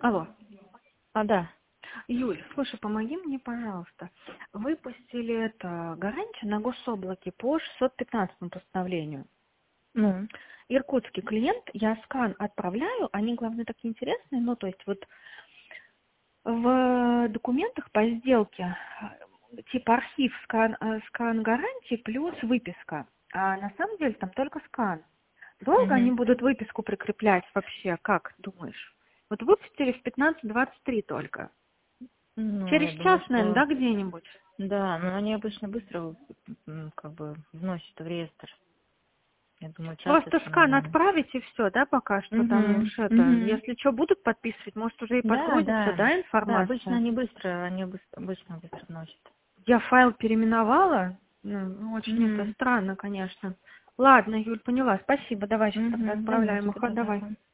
Алло. Да. Юль, слушай, помоги мне, пожалуйста. Выпустили гарантию на гособлаке по 615 постановлению. Ну, Иркутский клиент, я скан отправляю, они, главное, такие интересные, ну, то есть вот в документах по сделке типа архив, скан гарантии плюс выписка. А на самом деле там только скан. Долго они угу. будут выписку прикреплять вообще, как думаешь? Вот выпустили в 15:23 только. Ну, Через я думаю, час, наверное, что да, где-нибудь? да, но они обычно быстро как бы вносят в реестр. Я думаю, час Просто это скан нормально. отправить и все, да, пока что там Угу. уж Угу. если что, будут подписывать, может, уже и Да, подгрузится, да. да, Да, обычно информация? они быстро, обычно быстро вносят. Я файл переименовала. Очень это Угу. странно, конечно. Ладно, Юль, поняла. Спасибо. Давай сейчас тогда Угу. Да не за отправляем что, их. Давай. давай.